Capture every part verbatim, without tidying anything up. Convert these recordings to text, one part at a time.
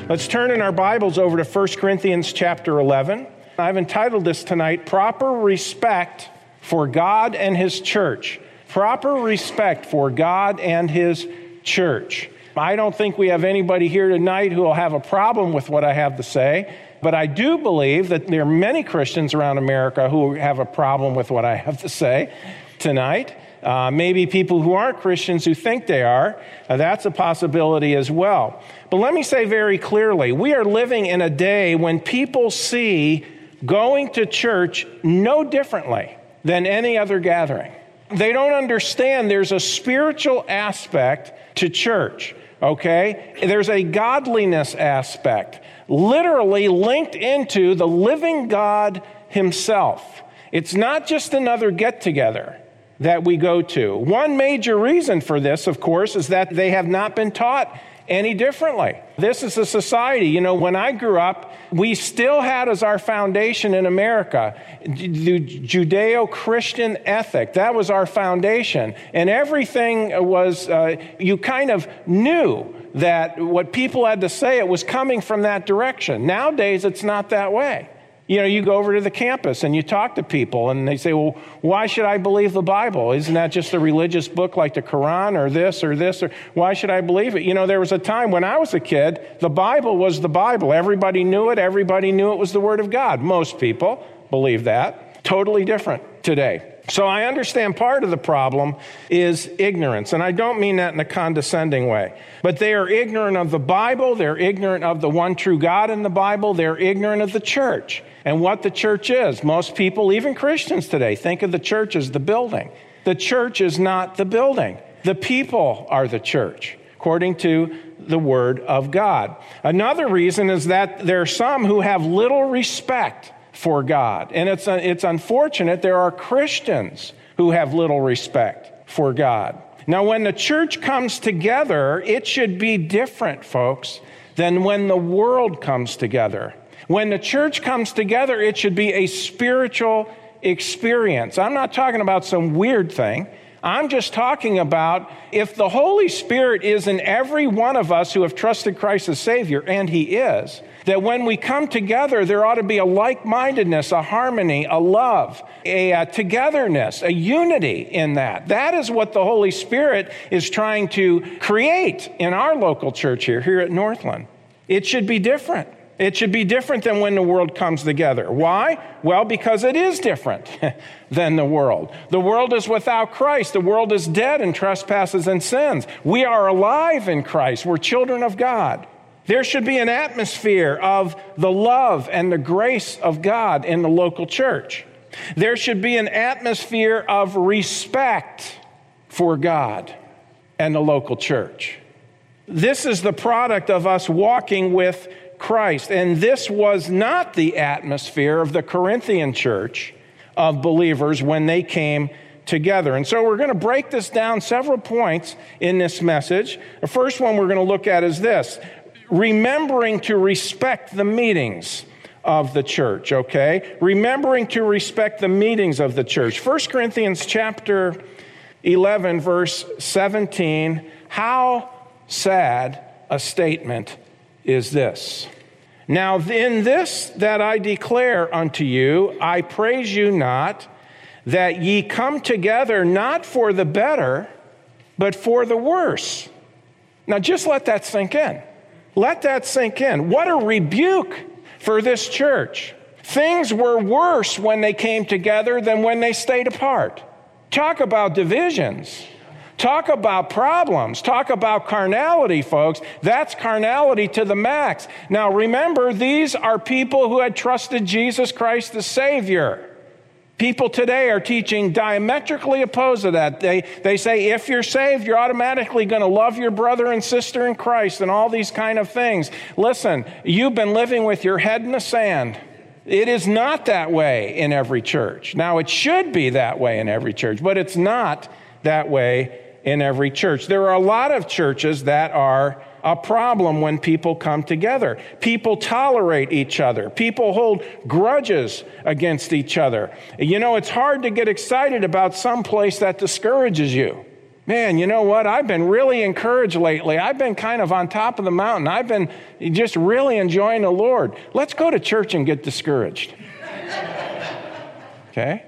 Let's turn in our Bibles over to First Corinthians chapter eleven. I've entitled this tonight, Proper Respect for God and His Church. Proper respect for God and His church. I don't think we have anybody here tonight who will have a problem with what I have to say, but I do believe that there are many Christians around America who have a problem with what I have to say tonight. Uh, maybe people who aren't Christians who think they are. Uh, that's a possibility as well. But let me say very clearly, we are living in a day when people see going to church no differently than any other gathering. They don't understand there's a spiritual aspect to church, okay? There's a godliness aspect, literally linked into the living God Himself. It's not just another get-together that we go to. One major reason for this, of course, is that they have not been taught any differently. This is a society, you know, when I grew up, we still had as our foundation in America the Judeo-Christian ethic. That was our foundation. And everything was, uh, you kind of knew that what people had to say, it was coming from that direction. Nowadays, it's not that way. You know, you go over to the campus and you talk to people and they say, well, why should I believe the Bible? Isn't that just a religious book like the Quran or this or this? Or why should I believe it? You know, there was a time when I was a kid, the Bible was the Bible. Everybody knew it. Everybody knew it was the Word of God. Most people believe that. Totally different today. So I understand part of the problem is ignorance, and I don't mean that in a condescending way. But they are ignorant of the Bible, they're ignorant of the one true God in the Bible, they're ignorant of the church and what the church is. Most people, even Christians today, think of the church as the building. The church is not the building. The people are the church, according to the Word of God. Another reason is that there are some who have little respect for God. And it's it's unfortunate there are Christians who have little respect for God. Now, when the church comes together, it should be different, folks, than when the world comes together. When the church comes together, it should be a spiritual experience. I'm not talking about some weird thing. I'm just talking about if the Holy Spirit is in every one of us who have trusted Christ as Savior, and He is, that when we come together, there ought to be a like-mindedness, a harmony, a love, a, a togetherness, a unity in that. That is what the Holy Spirit is trying to create in our local church here, here at Northland. It should be different. It should be different than when the world comes together. Why? Well, because it is different than the world. The world is without Christ. The world is dead in trespasses and sins. We are alive in Christ. We're children of God. There should be an atmosphere of the love and the grace of God in the local church. There should be an atmosphere of respect for God and the local church. This is the product of us walking with Christ. And this was not the atmosphere of the Corinthian church of believers when they came together. And so we're going to break this down several points in this message. The first one we're going to look at is this: remembering to respect the meetings of the church, okay? Remembering to respect the meetings of the church. First Corinthians chapter eleven, verse seventeen. How sad a statement is this. Now, in this that I declare unto you, I praise you not, that ye come together not for the better, but for the worse. Now, just let that sink in. Let that sink in. What a rebuke for this church. Things were worse when they came together than when they stayed apart. Talk about divisions. Talk about problems. Talk about carnality, folks. That's carnality to the max. Now, remember, these are people who had trusted Jesus Christ as Savior. People today are teaching diametrically opposed to that. They, they say if you're saved, you're automatically going to love your brother and sister in Christ and all these kind of things. Listen, you've been living with your head in the sand. It is not that way in every church. Now, it should be that way in every church, but it's not that way in every church. There are a lot of churches that are a problem when people come together. People tolerate each other. People hold grudges against each other. You know, it's hard to get excited about some place that discourages you. Man, you know what? I've been really encouraged lately. I've been kind of on top of the mountain. I've been just really enjoying the Lord. Let's go to church and get discouraged. Okay?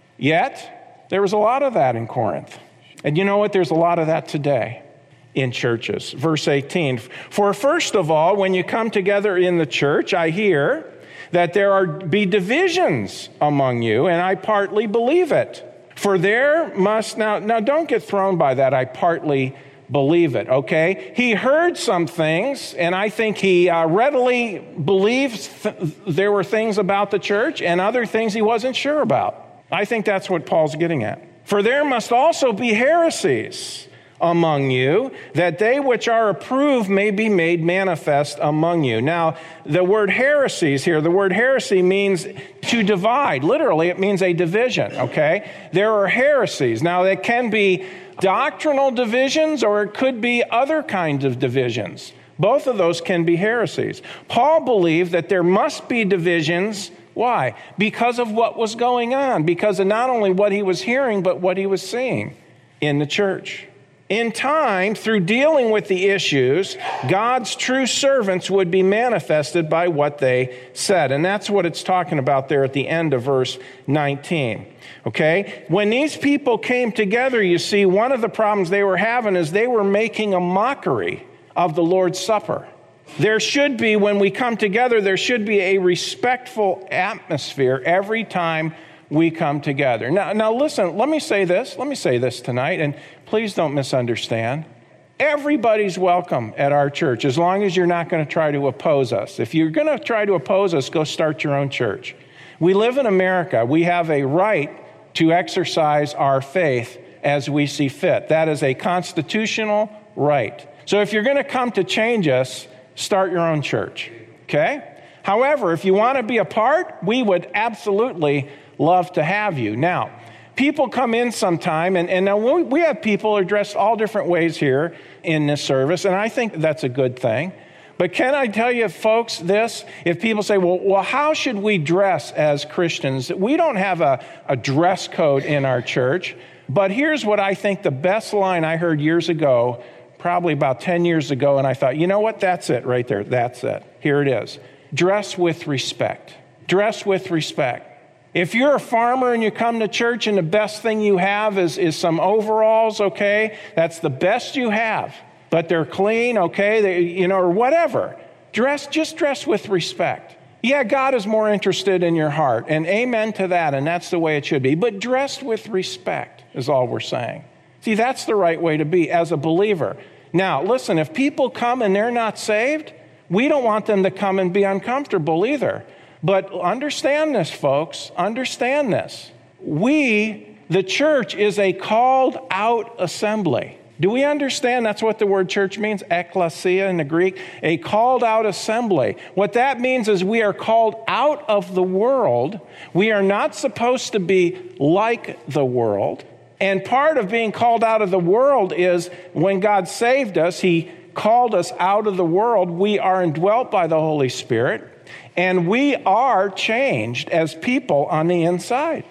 Yet, there was a lot of that in Corinth. And you know what? There's a lot of that today in churches. Verse eighteen, for first of all, when you come together in the church, I hear that there are be divisions among you, and I partly believe it. For there must, now, now don't get thrown by that, I partly believe it, okay? He heard some things, and I think he uh, readily believes th- there were things about the church and other things he wasn't sure about. I think that's what Paul's getting at. For there must also be heresies among you, that they which are approved may be made manifest among you. Now, the word heresies here, the word heresy means to divide. Literally, it means a division, okay? There are heresies. Now, they can be doctrinal divisions, or it could be other kinds of divisions. Both of those can be heresies. Paul believed that there must be divisions. Why? Because of what was going on, because of not only what he was hearing, but what he was seeing in the church. In time, through dealing with the issues, God's true servants would be manifested by what they said. And that's what it's talking about there at the end of verse nineteen. Okay? When these people came together, you see, one of the problems they were having is they were making a mockery of the Lord's Supper. There should be, when we come together, there should be a respectful atmosphere every time we come together. Now, now listen, let me say this. Let me say this tonight, and please don't misunderstand. Everybody's welcome at our church, as long as you're not going to try to oppose us. If you're going to try to oppose us, go start your own church. We live in America. We have a right to exercise our faith as we see fit. That is a constitutional right. So if you're going to come to change us, start your own church, okay? However, if you want to be a part, we would absolutely love to have you. Now, people come in sometime, and, and now we have people who are dressed all different ways here in this service, and I think that's a good thing. But can I tell you, folks, this? If people say, well, well how should we dress as Christians? We don't have a, a dress code in our church, but here's what I think the best line I heard years ago, probably about ten years ago, and I thought, you know what? That's it right there. That's it. Here it is. Dress with respect. Dress with respect. If you're a farmer and you come to church and the best thing you have is, is some overalls, okay, that's the best you have, but they're clean, okay, they, you know, or whatever. Dress, just dress with respect. Yeah, God is more interested in your heart, and amen to that, and that's the way it should be. But dress with respect is all we're saying. See, that's the right way to be as a believer. Now, listen, if people come and they're not saved, we don't want them to come and be uncomfortable either. But understand this, folks. Understand this. We, the church, is a called out assembly. Do we understand that's what the word church means? Ekklesia in the Greek. A called out assembly. What that means is we are called out of the world. We are not supposed to be like the world. And part of being called out of the world is when God saved us, He called us out of the world. We are indwelt by the Holy Spirit. And we are changed as people on the inside.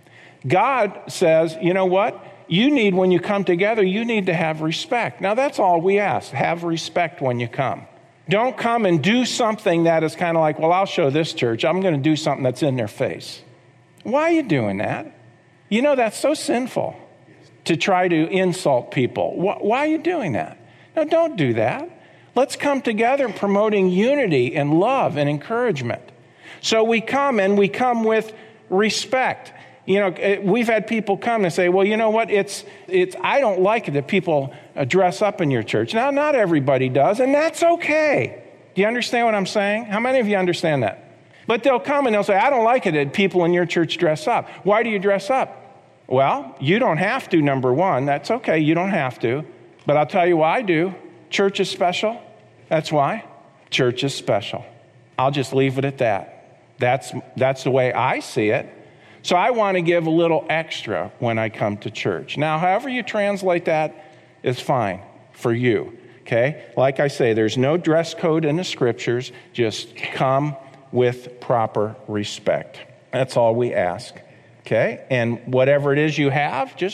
God says, you know what? You need, when you come together, you need to have respect. Now, that's all we ask. Have respect when you come. Don't come and do something that is kind of like, well, I'll show this church. I'm going to do something that's in their face. Why are you doing that? You know, that's so sinful to try to insult people. Why are you doing that? No, don't do that. Let's come together promoting unity and love and encouragement. So we come and we come with respect. You know, we've had people come and say, well, you know what, it's, it's, I don't like it that people dress up in your church. Now, not everybody does, and that's okay. Do you understand what I'm saying? How many of you understand that? But they'll come and they'll say, I don't like it that people in your church dress up. Why do you dress up? Well, you don't have to, number one. That's okay, you don't have to. But I'll tell you why I do. Church is special. That's why. Church is special. I'll just leave it at that. That's, that's the way I see it. So I want to give a little extra when I come to church. Now, however you translate that is fine for you, okay? Like I say, there's no dress code in the scriptures. Just come with proper respect. That's all we ask, okay? And whatever it is you have, just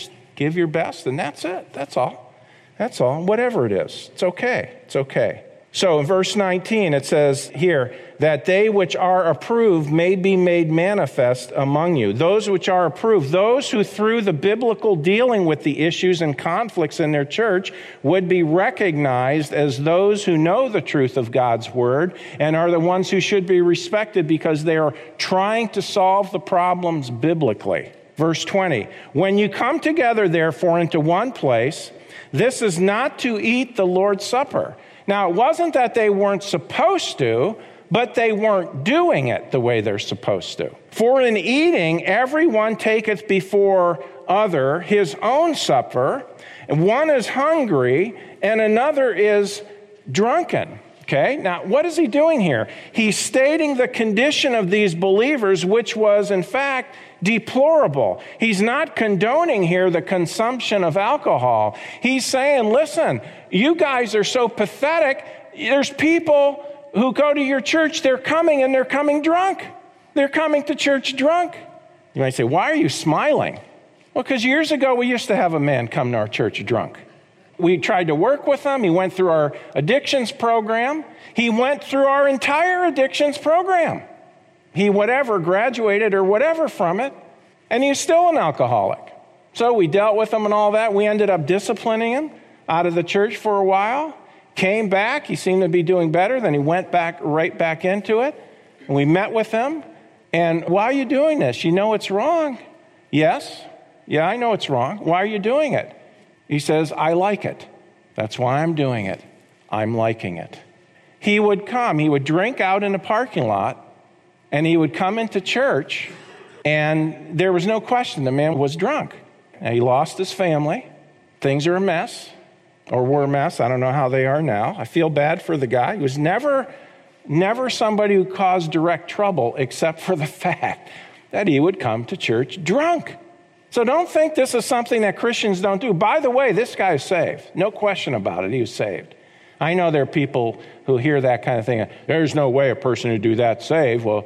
give your best, and that's it. That's all. That's all. Whatever it is, it's okay. It's okay. So in verse nineteen, it says here, that they which are approved may be made manifest among you. Those which are approved, those who through the biblical dealing with the issues and conflicts in their church would be recognized as those who know the truth of God's word and are the ones who should be respected because they are trying to solve the problems biblically. Verse twenty, when you come together, therefore, into one place, this is not to eat the Lord's Supper. Now, it wasn't that they weren't supposed to, but they weren't doing it the way they're supposed to. For in eating, everyone taketh before other his own supper, and one is hungry, and another is drunken. Okay, now what is he doing here? He's stating the condition of these believers, which was, in fact, deplorable. He's not condoning here the consumption of alcohol. He's saying, listen, you guys are so pathetic. There's people who go to your church, they're coming and they're coming drunk. They're coming to church drunk. You might say, why are you smiling? Well, because years ago we used to have a man come to our church drunk. We tried to work with him. He went through our addictions program. He went through our entire addictions program. He whatever graduated or whatever from it, and he's still an alcoholic. So we dealt with him and all that. We ended up disciplining him out of the church for a while. Came back. He seemed to be doing better. Then he went back right back into it. And we met with him. And why are you doing this? You know it's wrong. Yes. Yeah, I know it's wrong. Why are you doing it? He says, I like it. That's why I'm doing it. I'm liking it. He would come. He would drink out in the parking lot. And he would come into church, and there was no question the man was drunk. Now, he lost his family. Things are a mess, or were a mess. I don't know how they are now. I feel bad for the guy. He was never, never somebody who caused direct trouble, except for the fact that he would come to church drunk. So don't think this is something that Christians don't do. By the way, this guy is saved. No question about it. He was saved. I know there are people who hear that kind of thing. There's no way a person who do that saved. Well,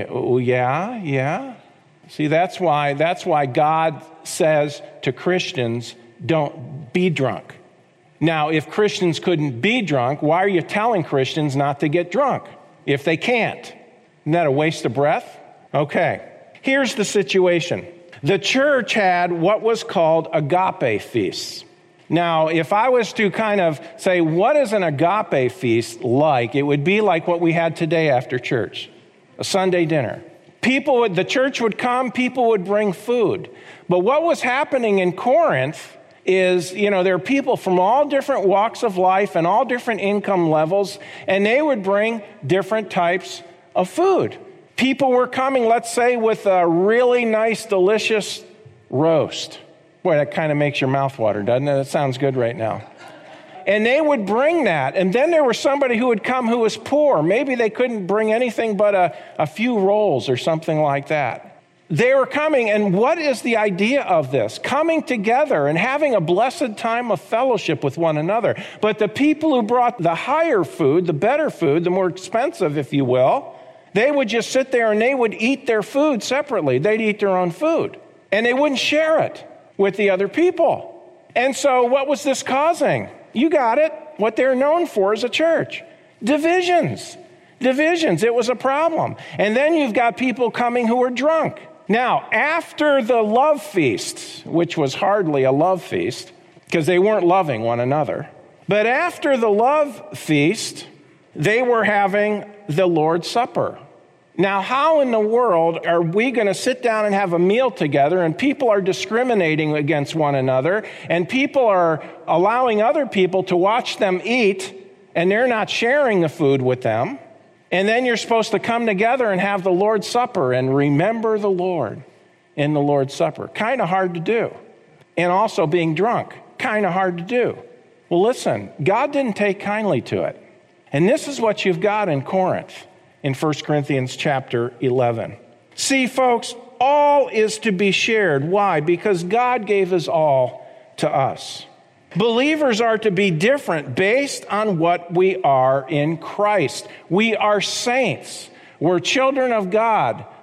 yeah, yeah. See, that's why that's why God says to Christians, don't be drunk. Now, if Christians couldn't be drunk, why are you telling Christians not to get drunk if they can't? Isn't that a waste of breath? Okay, here's the situation. The church had what was called agape feasts. Now, if I was to kind of say, what is an agape feast like? It would be like what we had today after church, a Sunday dinner. People would, the church would come, people would bring food. But what was happening in Corinth is, you know, there are people from all different walks of life and all different income levels, and they would bring different types of food. People were coming, let's say, with a really nice, delicious roast. Boy, that kind of makes your mouth water, doesn't it? That sounds good right now. And they would bring that. And then there was somebody who would come who was poor. Maybe they couldn't bring anything but a, a few rolls or something like that. They were coming, and what is the idea of this? Coming together and having a blessed time of fellowship with one another. But the people who brought the higher food, the better food, the more expensive, if you will, they would just sit there and they would eat their food separately. They'd eat their own food. And they wouldn't share it with the other people. And so what was this causing? You got it. What they're known for is a church. Divisions. Divisions. It was a problem. And then you've got people coming who are drunk. Now, after the love feast, which was hardly a love feast, because they weren't loving one another, but after the love feast, they were having the Lord's Supper. Now, how in the world are we going to sit down and have a meal together, and people are discriminating against one another, and people are allowing other people to watch them eat, and they're not sharing the food with them, and then you're supposed to come together and have the Lord's Supper and remember the Lord in the Lord's Supper? Kind of hard to do. And also being drunk, kind of hard to do. Well, listen, God didn't take kindly to it. And this is what you've got in Corinth. In First Corinthians chapter eleven. See, folks, all is to be shared. Why? Because God gave his all to us. Believers are to be different based on what we are in Christ. We are saints. We're children of God.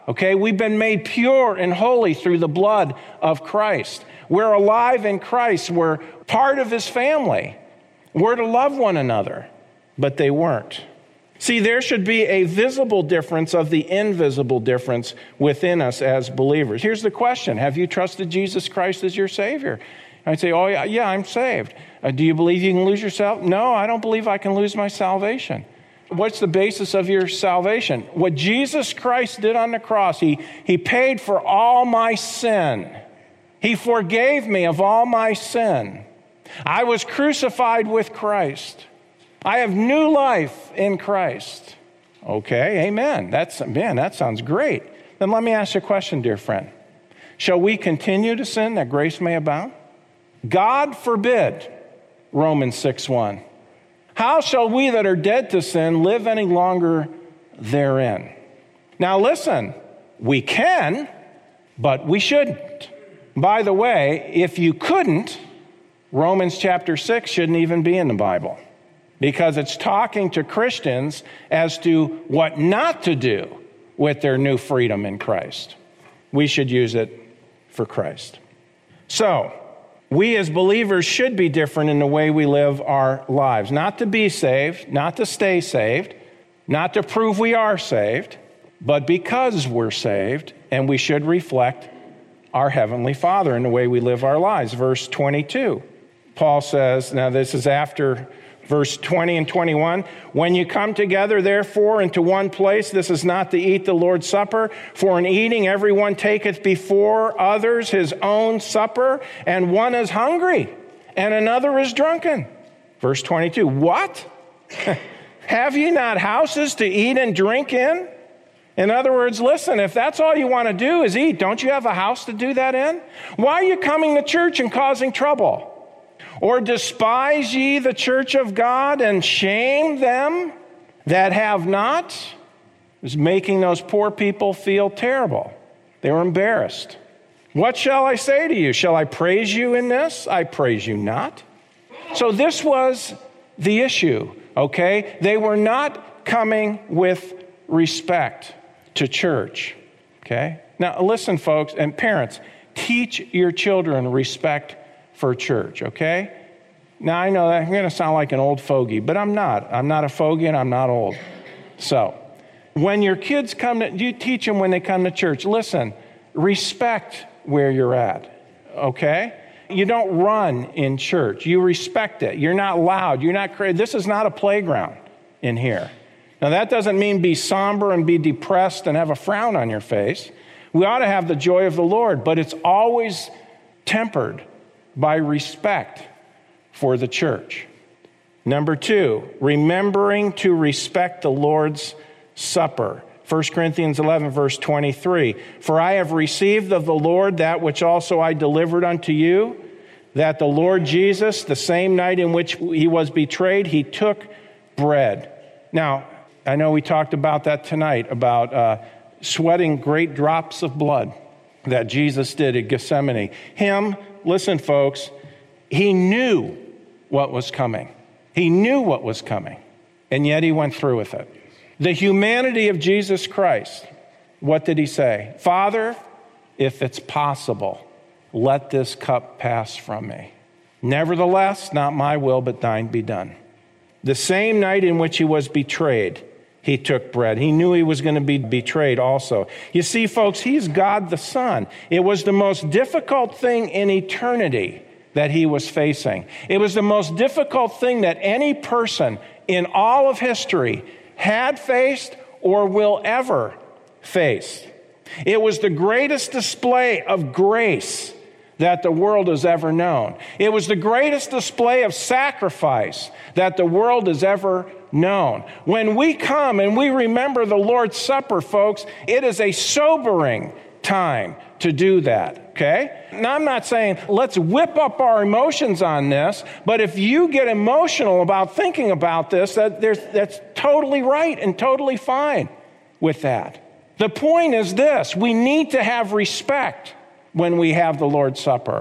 Okay, we've been made pure and holy through the blood of Christ. We're alive in Christ. We're part of his family. We're to love one another, but they weren't. See, there should be a visible difference of the invisible difference within us as believers. Here's the question. Have you trusted Jesus Christ as your Savior? I'd say, oh, yeah, yeah I'm saved. Uh, do you believe you can lose yourself? No, I don't believe I can lose my salvation. What's the basis of your salvation? What Jesus Christ did on the cross, he, he paid for all my sin. He forgave me of all my sin. I was crucified with Christ. I have new life in Christ. Okay, amen. That's, man, that sounds great. Then let me ask you a question, dear friend. Shall we continue to sin that grace may abound? God forbid, Romans six one. How shall we that are dead to sin live any longer therein? Now listen, we can, but we shouldn't. By the way, if you couldn't, Romans chapter six shouldn't even be in the Bible, because it's talking to Christians as to what not to do with their new freedom in Christ. We should use it for Christ. So, we as believers should be different in the way we live our lives. Not to be saved, not to stay saved, not to prove we are saved, but because we're saved, and we should reflect our Heavenly Father in the way we live our lives. Verse twenty-two, Paul says, now this is after verse twenty and twenty-one, when you come together, therefore, into one place, this is not to eat the Lord's Supper, for in eating everyone taketh before others his own supper, and one is hungry, and another is drunken. Verse twenty-two, what? Have ye not houses to eat and drink in? In other words, listen, if that's all you want to do is eat, don't you have a house to do that in? Why are you coming to church and causing trouble? Or despise ye the church of God and shame them that have not? It was making those poor people feel terrible. They were embarrassed. What shall I say to you? Shall I praise you in this? I praise you not. So this was the issue, okay? They were not coming with respect to church, okay? Now listen, folks, and parents, teach your children respect for church, okay? Now, I know that I'm going to sound like an old fogey, but I'm not. I'm not a fogey and I'm not old. So, when your kids come to, you teach them when they come to church, listen, respect where you're at, okay? You don't run in church. You respect it. You're not loud. You're not crazy. This is not a playground in here. Now, that doesn't mean be somber and be depressed and have a frown on your face. We ought to have the joy of the Lord, but it's always tempered by respect for the church. Number two, remembering to respect the Lord's Supper. First Corinthians eleven, verse twenty-three. For I have received of the Lord that which also I delivered unto you, that the Lord Jesus, the same night in which he was betrayed, he took bread. Now, I know we talked about that tonight, about uh, sweating great drops of blood that Jesus did at Gethsemane. Him, listen, folks, he knew what was coming. He knew what was coming, and yet he went through with it. The humanity of Jesus Christ, what did he say? Father, if it's possible, let this cup pass from me. Nevertheless, not my will, but thine be done. The same night in which he was betrayed, he took bread. He knew he was going to be betrayed also. You see, folks, he's God the Son. It was the most difficult thing in eternity that he was facing. It was the most difficult thing that any person in all of history had faced or will ever face. It was the greatest display of grace that the world has ever known. It was the greatest display of sacrifice that the world has ever known. When we come and we remember the Lord's Supper, folks, it is a sobering time to do that, okay? Now, I'm not saying let's whip up our emotions on this, but if you get emotional about thinking about this, that there's, that's totally right and totally fine with that. The point is this: we need to have respect when we have the Lord's Supper.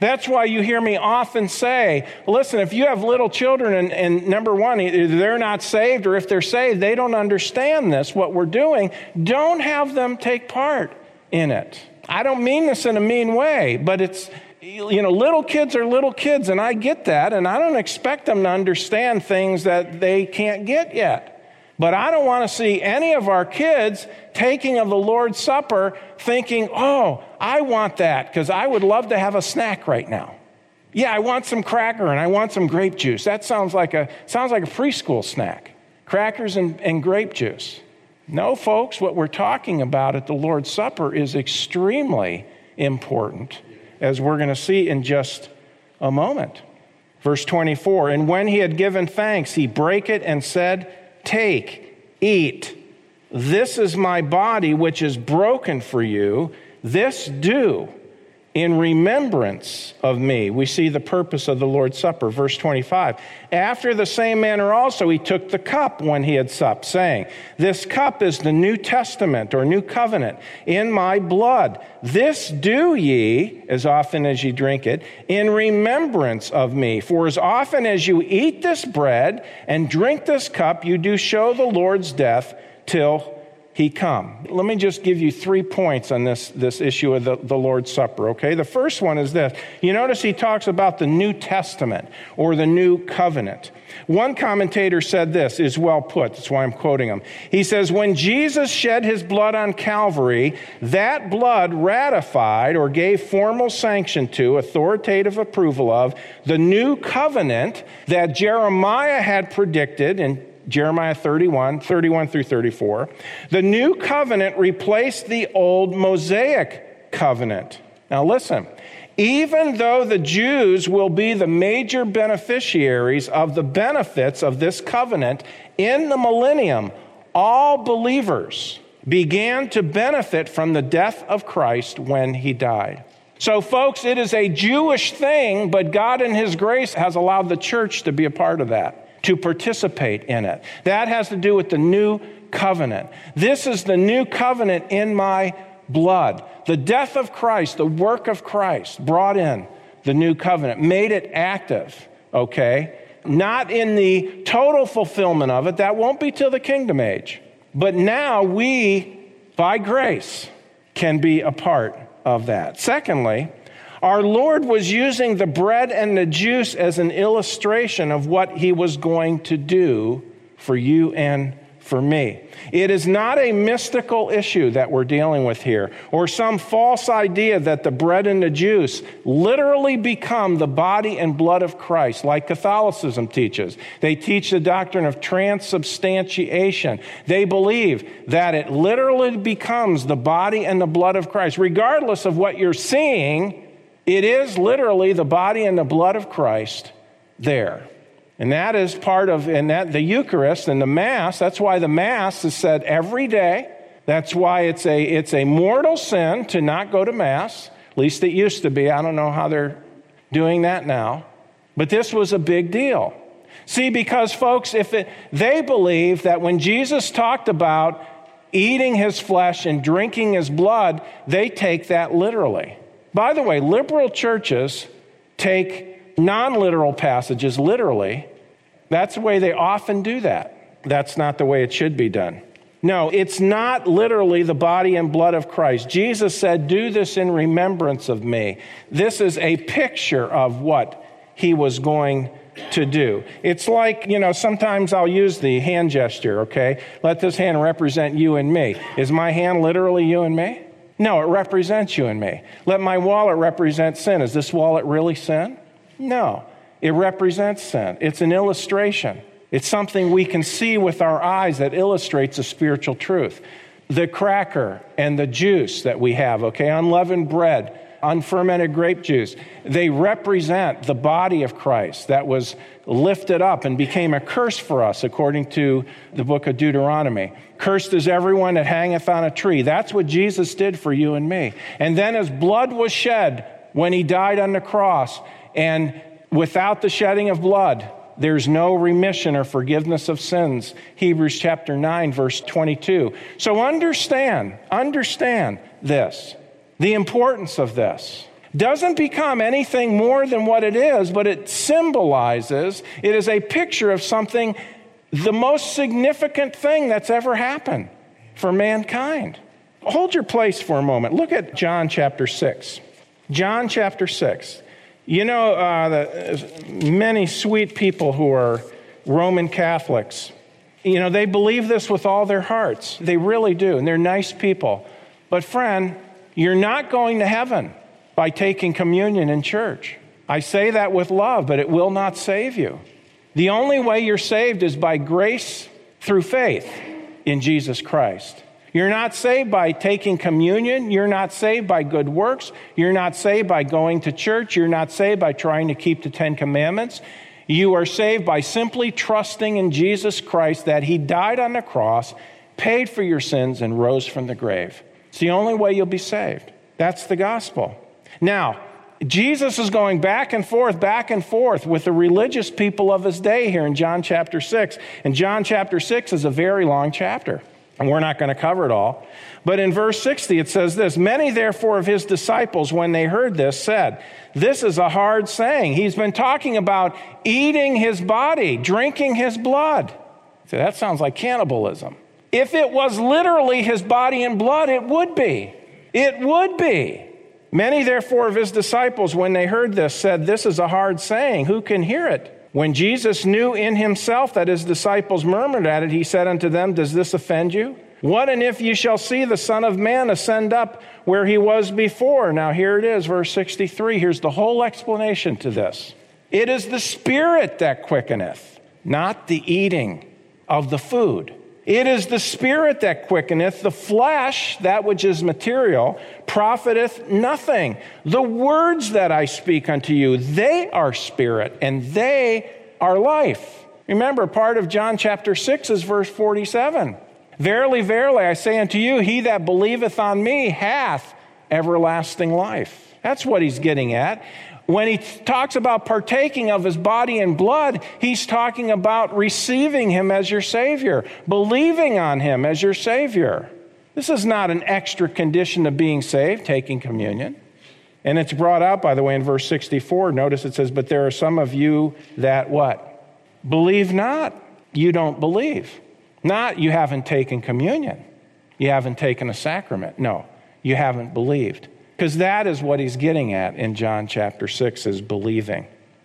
That's why you hear me often say, listen, if you have little children and, and number one, either they're not saved, or if they're saved, they don't understand this, what we're doing, don't have them take part in it. I don't mean this in a mean way, but it's, you know, little kids are little kids, and I get that, and I don't expect them to understand things that they can't get yet. But I don't want to see any of our kids taking of the Lord's Supper thinking, oh, I want that because I would love to have a snack right now. Yeah, I want some cracker and I want some grape juice. That sounds like a sounds like a preschool snack. Crackers and, and grape juice. No, folks, what we're talking about at the Lord's Supper is extremely important, as we're going to see in just a moment. Verse twenty-four, and when he had given thanks, he brake it and said, take, eat. This is my body, which is broken for you. This do in remembrance of me. We see the purpose of the Lord's Supper. Verse twenty-five. After the same manner also he took the cup when he had supped, saying, this cup is the New Testament or New Covenant in my blood. This do ye, as often as ye drink it, in remembrance of me. For as often as you eat this bread and drink this cup, you do show the Lord's death till he come. Let me just give you three points on this, this issue of the, the Lord's Supper, okay? The first one is this. You notice he talks about the New Testament or the New Covenant. One commentator said this, is well put. That's why I'm quoting him. He says, when Jesus shed his blood on Calvary, that blood ratified or gave formal sanction to, authoritative approval of, the new covenant that Jeremiah had predicted in Jeremiah thirty-one, thirty-one through thirty-four. The new covenant replaced the old Mosaic covenant. Now listen, even though the Jews will be the major beneficiaries of the benefits of this covenant in the millennium, all believers began to benefit from the death of Christ when he died. So folks, it is a Jewish thing, but God in his grace has allowed the church to be a part of that, to participate in it. That has to do with the new covenant. This is the new covenant in my blood. The death of Christ, the work of Christ brought in the new covenant, made it active, okay? Not in the total fulfillment of it. That won't be till the kingdom age. But now we, by grace, can be a part of that. Secondly, our Lord was using the bread and the juice as an illustration of what he was going to do for you and for me. It is not a mystical issue that we're dealing with here, or some false idea that the bread and the juice literally become the body and blood of Christ, like Catholicism teaches. They teach the doctrine of transubstantiation. They believe that it literally becomes the body and the blood of Christ. Regardless of what you're seeing, it is literally the body and the blood of Christ there. And that is part of, and that the Eucharist and the Mass, that's why the Mass is said every day. That's why it's a, it's a mortal sin to not go to Mass. At least it used to be. I don't know how they're doing that now. But this was a big deal. See, because folks, if it, they believe that when Jesus talked about eating his flesh and drinking his blood, they take that literally. By the way, liberal churches take non-literal passages literally. That's the way they often do that. That's not the way it should be done. No, it's not literally the body and blood of Christ. Jesus said, do this in remembrance of me. This is a picture of what he was going to do. It's like, you know, sometimes I'll use the hand gesture, okay? Let this hand represent you and me. Is my hand literally you and me? No, it represents you and me. Let my wallet represent sin. Is this wallet really sin? No, it represents sin. It's an illustration. It's something we can see with our eyes that illustrates a spiritual truth. The cracker and the juice that we have, okay, unleavened bread, unfermented grape juice, they represent the body of Christ that was lifted up and became a curse for us, according to the book of Deuteronomy. Cursed is everyone that hangeth on a tree. That's what Jesus did for you and me. And then his blood was shed when he died on the cross. And without the shedding of blood, there's no remission or forgiveness of sins. Hebrews chapter nine, verse twenty-two. So understand, understand this, the importance of this. doesn't become anything more than what it is, but it symbolizes, it is a picture of something, the most significant thing that's ever happened for mankind. Hold your place for a moment. Look at John chapter six. John chapter six. You know, uh, the, many sweet people who are Roman Catholics, you know, they believe this with all their hearts. They really do, and they're nice people. But friend, you're not going to heaven by taking communion in church. I say that with love, but it will not save you. The only way you're saved is by grace through faith in Jesus Christ. You're not saved by taking communion. You're not saved by good works. You're not saved by going to church. You're not saved by trying to keep the Ten Commandments. You are saved by simply trusting in Jesus Christ, that he died on the cross, paid for your sins, and rose from the grave. It's the only way you'll be saved. That's the gospel. Now, Jesus is going back and forth, back and forth with the religious people of his day here in John chapter six. And John chapter six is a very long chapter, and we're not going to cover it all. But in verse sixty, it says this: "Many therefore of his disciples, when they heard this, said, 'This is a hard saying.'" He's been talking about eating his body, drinking his blood. So that sounds like cannibalism. If it was literally his body and blood, it would be. It would be. "Many therefore of his disciples, when they heard this, said, 'This is a hard saying. Who can hear it?' When Jesus knew in himself that his disciples murmured at it, he said unto them, 'Does this offend you? What and if you shall see the Son of Man ascend up where he was before?'" Now here it is, verse sixty-three. Here's the whole explanation to this. "It is the Spirit that quickeneth, not the eating of the food. It is the Spirit that quickeneth, the flesh, that which is material, profiteth nothing. The words that I speak unto you, they are spirit, and they are life." Remember, part of John chapter six is verse forty-seven. "Verily, verily, I say unto you, he that believeth on me hath everlasting life." That's what he's getting at. When he talks about partaking of his body and blood, he's talking about receiving him as your Savior, believing on him as your Savior. This is not an extra condition of being saved, taking communion. And it's brought out, by the way, in verse sixty-four. Notice it says, "But there are some of you that" what? "Believe not." You don't believe. Not you haven't taken communion. You haven't taken a sacrament. No, you haven't believed. Because that is what he's getting at in John chapter six, is believing.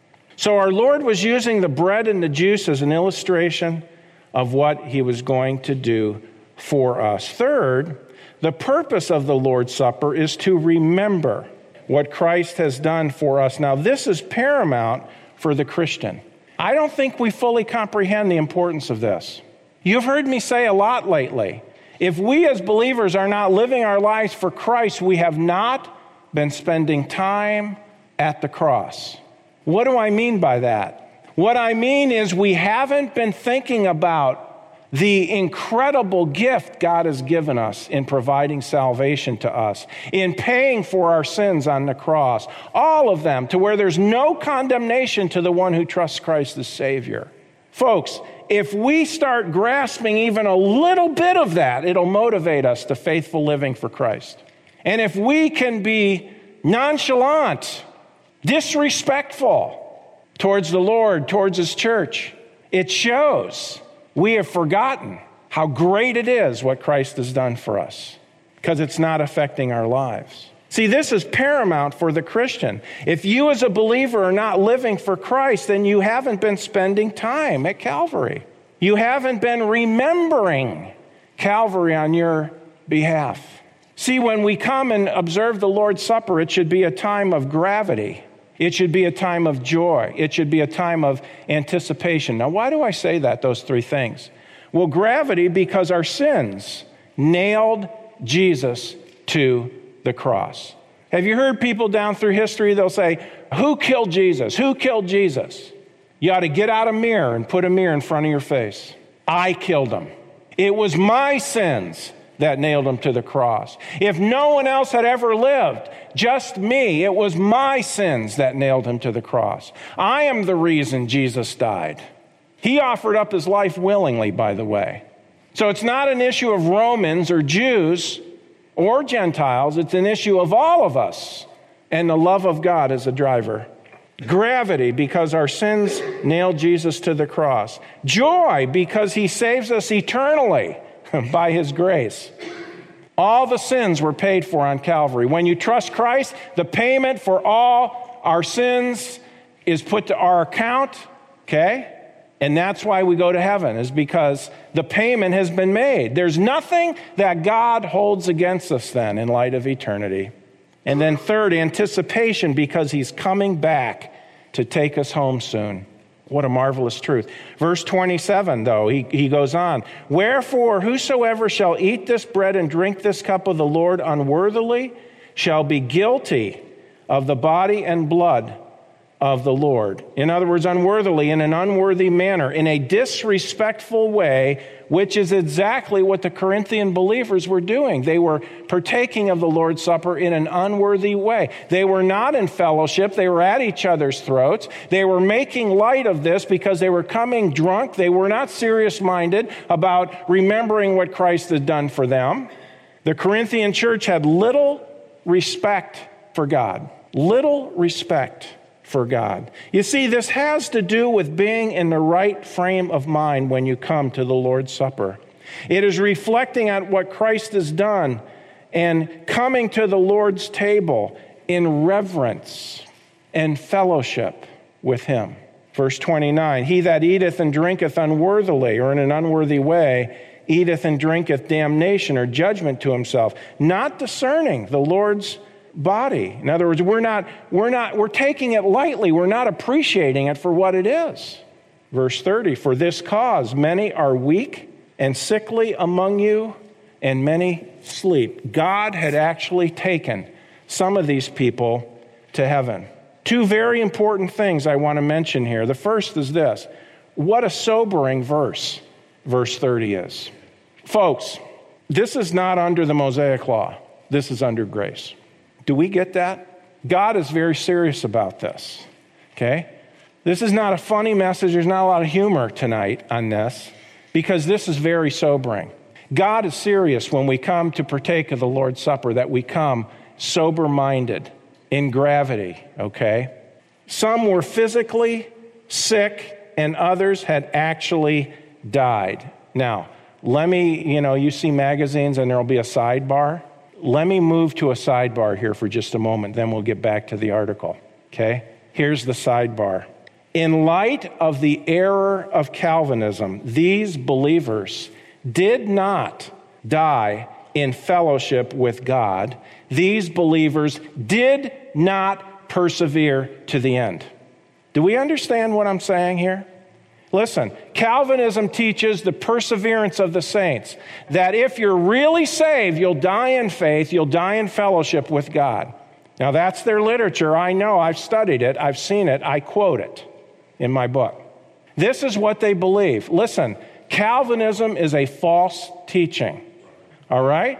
So our Lord was using the bread and the juice as an illustration of what he was going to do for us. Third, the purpose of the Lord's Supper is to remember what Christ has done for us. Now, this is paramount for the Christian. I don't think we fully comprehend the importance of this. You've heard me say a lot lately, if we as believers are not living our lives for Christ, we have not been spending time at the cross. What do I mean by that? What I mean is we haven't been thinking about the incredible gift God has given us in providing salvation to us, in paying for our sins on the cross, all of them, to where there's no condemnation to the one who trusts Christ as Savior. Folks, if we start grasping even a little bit of that, it'll motivate us to faithful living for Christ. And if we can be nonchalant, disrespectful towards the Lord, towards his church, it shows we have forgotten how great it is what Christ has done for us, because it's not affecting our lives. See, this is paramount for the Christian. If you as a believer are not living for Christ, then you haven't been spending time at Calvary. You haven't been remembering Calvary on your behalf. See, when we come and observe the Lord's Supper, it should be a time of gravity. It should be a time of joy. It should be a time of anticipation. Now, why do I say that, those three things? Well, gravity, because our sins nailed Jesus to the cross. Have you heard people down through history, they'll say, "Who killed Jesus? Who killed Jesus?" You ought to get out a mirror and put a mirror in front of your face. I killed him. It was my sins that nailed him to the cross. If no one else had ever lived, just me, it was my sins that nailed him to the cross. I am the reason Jesus died. He offered up his life willingly, by the way. So it's not an issue of Romans or Jews or Gentiles. It's an issue of all of us and the love of God as a driver. Gravity, because our sins nailed Jesus to the cross. Joy, because he saves us eternally by his grace. All the sins were paid for on Calvary. When you trust Christ, the payment for all our sins is put to our account, okay? And that's why we go to heaven, is because the payment has been made. There's nothing that God holds against us then in light of eternity. And then third, anticipation, because he's coming back to take us home soon. What a marvelous truth. Verse twenty-seven, though, he, he goes on. Wherefore, whosoever shall eat this bread and drink this cup of the Lord unworthily shall be guilty of the body and blood of the Lord. In other words, unworthily, in an unworthy manner, in a disrespectful way, which is exactly what the Corinthian believers were doing. They were partaking of the Lord's Supper in an unworthy way. They were not in fellowship. They were at each other's throats. They were making light of this because they were coming drunk. They were not serious-minded about remembering what Christ had done for them. The Corinthian church had little respect for God. Little respect for God. You see, this has to do with being in the right frame of mind when you come to the Lord's Supper. It is reflecting on what Christ has done and coming to the Lord's table in reverence and fellowship with him. Verse twenty-nine, he that eateth and drinketh unworthily or in an unworthy way, eateth and drinketh damnation or judgment to himself, not discerning the Lord's body. In other words, we're not, we're not, we're taking it lightly. We're not appreciating it for what it is. Verse thirty, for this cause many are weak and sickly among you, and many sleep. God had actually taken some of these people to heaven. Two very important things I want to mention here. The first is this. What a sobering verse, verse thirty is. Folks, this is not under the Mosaic law. This is under grace. Do we get that? God is very serious about this, okay? This is not a funny message. There's not a lot of humor tonight on this because this is very sobering. God is serious when we come to partake of the Lord's Supper, that we come sober-minded in gravity, okay? Some were physically sick and others had actually died. Now, let me, you know, you see magazines and there'll be a sidebar. Let me move to a sidebar here for just a moment, then we'll get back to the article, okay? Here's the sidebar. In light of the error of Calvinism, these believers did not die in fellowship with God. These believers did not persevere to the end. Do we understand what I'm saying here? Listen, Calvinism teaches the perseverance of the saints, that if you're really saved, you'll die in faith, you'll die in fellowship with God. Now, that's their literature. I know. I've studied it. I've seen it. I quote it in my book. This is what they believe. Listen, Calvinism is a false teaching. All right?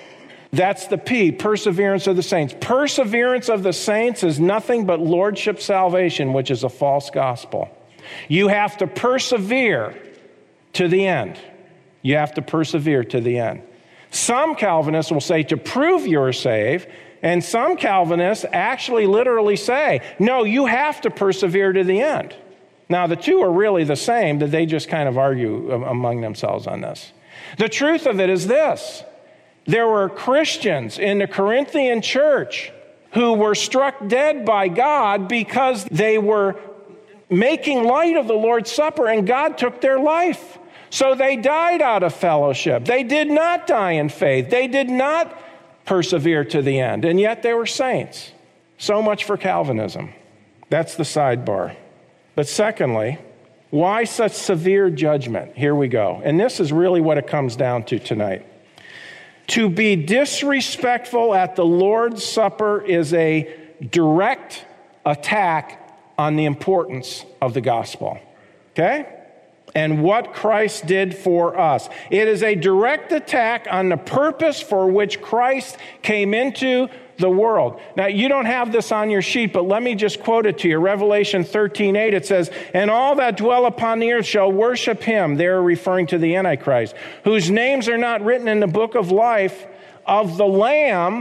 That's the P, perseverance of the saints. Perseverance of the saints is nothing but lordship salvation, which is a false gospel. You have to persevere to the end. You have to persevere to the end. Some Calvinists will say to prove you're saved, and some Calvinists actually literally say, no, you have to persevere to the end. Now, the two are really the same, that they just kind of argue among themselves on this. The truth of it is this. There were Christians in the Corinthian church who were struck dead by God because they were making light of the Lord's Supper, and God took their life. So they died out of fellowship. They did not die in faith. They did not persevere to the end, and yet they were saints. So much for Calvinism. That's the sidebar. But secondly, why such severe judgment? Here we go. And this is really what it comes down to tonight. To be disrespectful at the Lord's Supper is a direct attack on the importance of the gospel, okay? And what Christ did for us. It is a direct attack on the purpose for which Christ came into the world. Now, you don't have this on your sheet, but let me just quote it to you. Revelation thirteen eight, it says, and all that dwell upon the earth shall worship him, they're referring to the Antichrist, whose names are not written in the book of life of the Lamb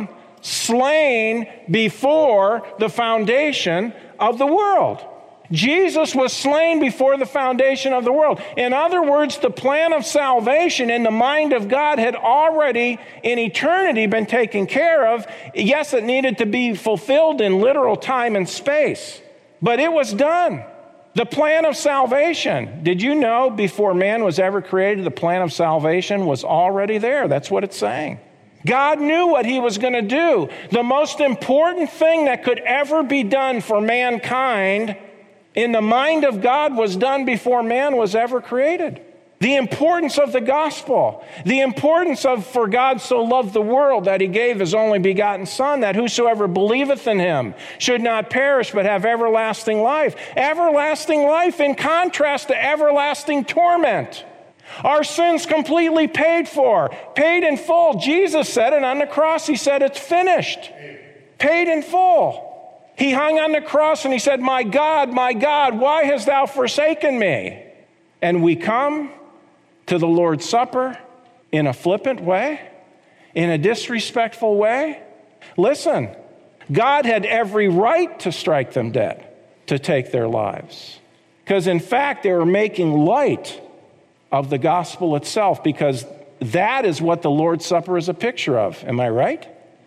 slain before the foundation of the world. Jesus was slain before the foundation of the world. In other words, the plan of salvation in the mind of God had already in eternity been taken care of. Yes, it needed to be fulfilled in literal time and space, but it was done. The plan of salvation. Did you know before man was ever created, the plan of salvation was already there? That's what it's saying. God knew what he was going to do. The most important thing that could ever be done for mankind in the mind of God was done before man was ever created. The importance of the gospel, the importance of for God so loved the world that he gave his only begotten Son, that whosoever believeth in him should not perish but have everlasting life. Everlasting life in contrast to everlasting torment. Our sins completely paid for, paid in full. Jesus said it on the cross. He said, it's finished, paid in full. He hung on the cross and he said, my God, my God, why hast thou forsaken me? And we come to the Lord's Supper in a flippant way, in a disrespectful way. Listen, God had every right to strike them dead, to take their lives. Because in fact, they were making light of the gospel itself, because that is what the Lord's Supper is a picture of. Am I right?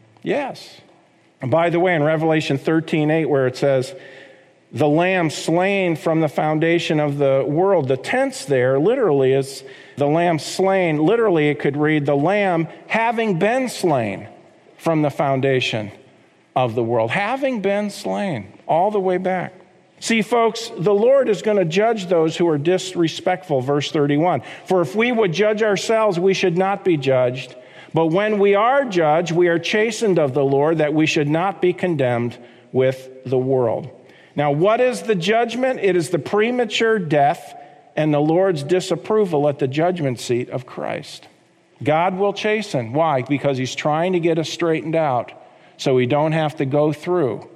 Yes. And by the way, in Revelation thirteen eight, where it says, the lamb slain from the foundation of the world, the tense there literally is the lamb slain. Literally, it could read, the lamb having been slain from the foundation of the world. Having been slain, all the way back. See, folks, the Lord is going to judge those who are disrespectful, verse thirty-one. For if we would judge ourselves, we should not be judged. But when we are judged, we are chastened of the Lord, that we should not be condemned with the world. Now, what is the judgment? It is the premature death and the Lord's disapproval at the judgment seat of Christ. God will chasten. Why? Because he's trying to get us straightened out so we don't have to go through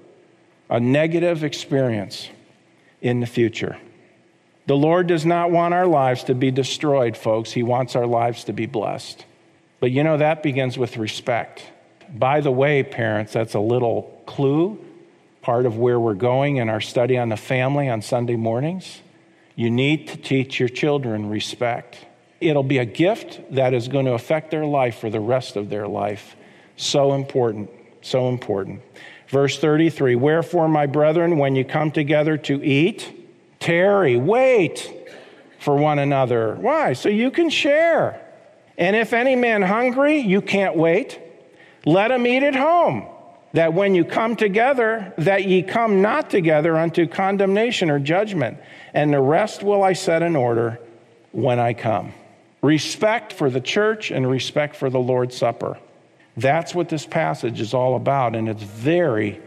a negative experience in the future. The Lord does not want our lives to be destroyed, folks. He wants our lives to be blessed. But you know, that begins with respect. By the way, parents, that's a little clue, part of where we're going in our study on the family on Sunday mornings. You need to teach your children respect. It'll be a gift that is going to affect their life for the rest of their life. So important, so important. Verse thirty-three, wherefore, my brethren, when you come together to eat, tarry, wait for one another. Why? So you can share. And if any man hungry, you can't wait, let him eat at home, that when you come together, that ye come not together unto condemnation or judgment. And the rest will I set in order when I come. Respect for the church and respect for the Lord's Supper. That's what this passage is all about, and it's very,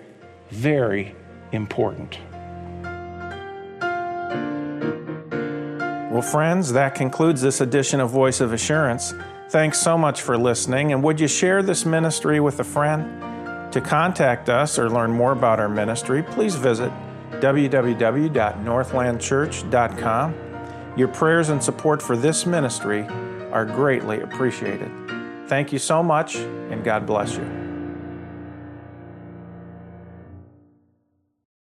very important. Well, friends, that concludes this edition of Voice of Assurance. Thanks so much for listening, and would you share this ministry with a friend? To contact us or learn more about our ministry, please visit w w w dot northland church dot com. Your prayers and support for this ministry are greatly appreciated. Thank you so much, and God bless you.